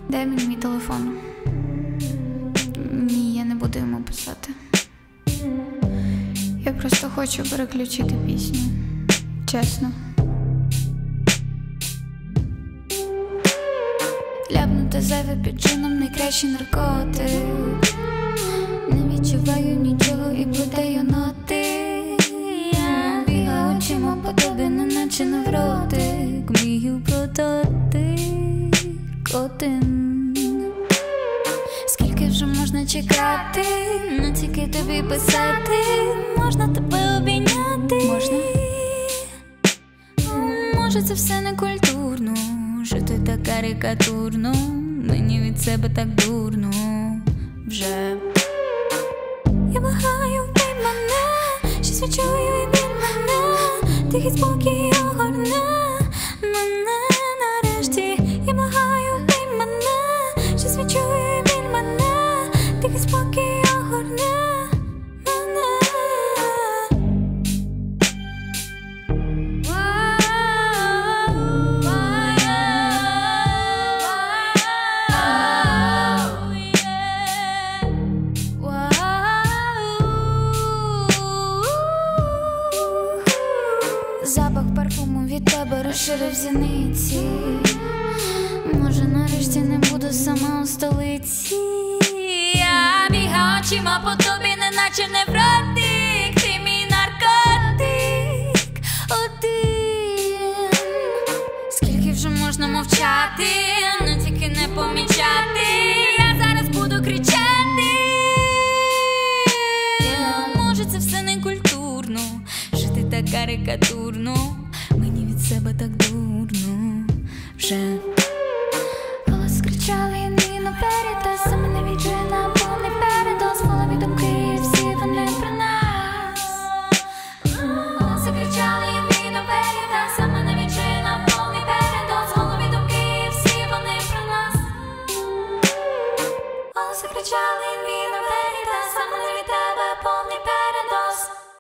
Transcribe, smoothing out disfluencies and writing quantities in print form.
Дай мені мій телефон. Ні, я не буду йому писати. Я просто хочу переключити пісню. Чесно. Ляпнути зайве під чином найкращий наркотик. Не відчуваю нічого і плутаю ноти. Я бігаю очима по тобі, неначе невротик. Мрію про дотик один. Скільки вже можна чекати, не тільки тобі писати. Можна тебе обійняти. Можна? Може це все не культурно, жити так карикатурно. Мені від себе так дурно вже. Я благаю, вбий мене, щось відчую і біль мене. Тихий спокій огорне мене нарешті. Я благаю, вбий мене, щось відчую і біль мене. Тихий спокій огорне мене. Запах парфуму від тебе розширив зіниці. Може нарешті не буду сама у столиці. Я бігаю очима по тобі, неначе невротик. Ти мій наркотик один. Скільки вже можна мовчати, не тільки не помічати. Я зараз буду кричати. Може це все не культурно, жити так карикатурно. Мені від себе так дурно вже. Голос кричали і наперед, та саме не відчує на повний передоз. Голові думки, всі вони про нас. Голоси кричали і наперед, та саме не відчує на повний передоз. Голові думки, всі вони про нас. Голоси кричали і